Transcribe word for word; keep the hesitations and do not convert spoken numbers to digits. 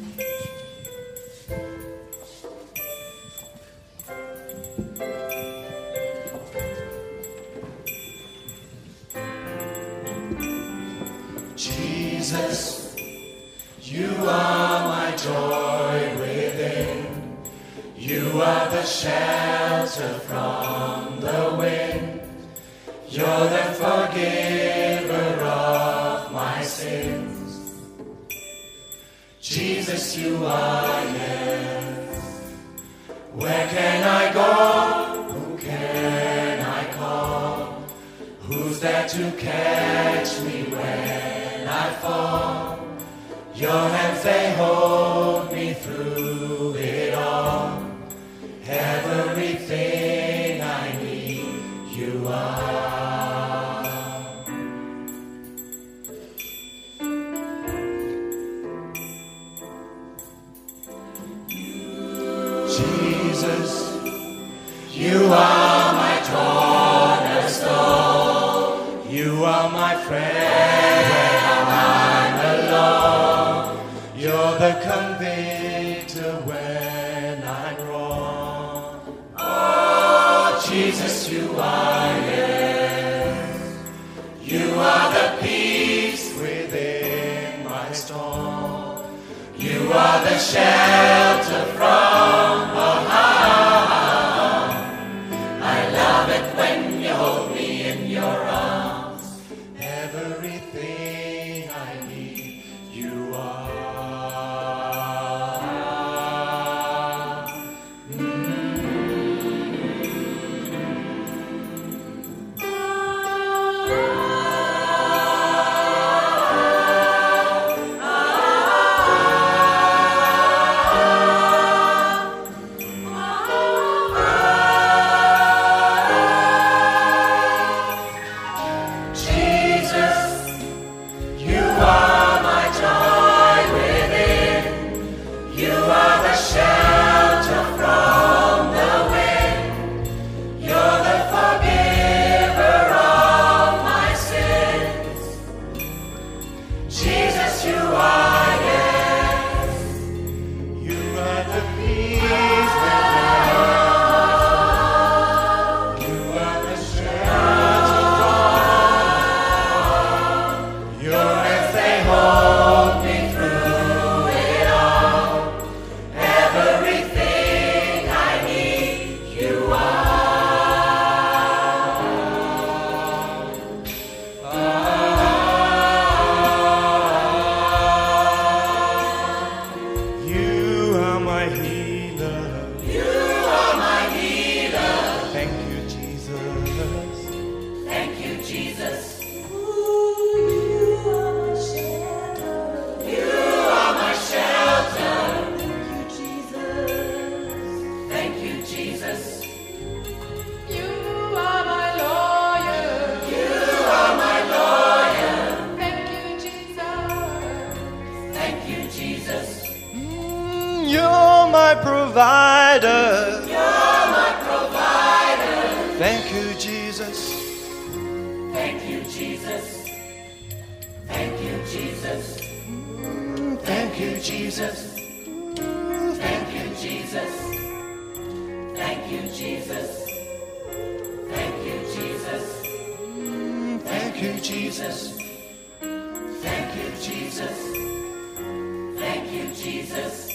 Jesus, you are my joy within. You are the shelter from the wind. You're the forgiver of my sins. Jesus, you are, yes. Where can I go? Who can I call? Who's there to catch me when I fall? Your hands, they hold me through it all. Everything I need, you are. Jesus, you are my cornerstone. You are my friend when I'm alone. You're the convictor when I'm wrong. Oh, Jesus, you are, yes. You are the peace within my storm. You are the shelter from the harm. I love it when you hold me in your arms. Everything I need, you are. You're my provider. You're my provider. Thank you, Jesus. Thank you, Jesus. Thank you, Jesus. Thank you, Jesus. Thank you, Jesus. Thank you, Jesus. Thank you, Jesus. Thank you, Jesus. Thank you, Jesus. Thank you, Jesus.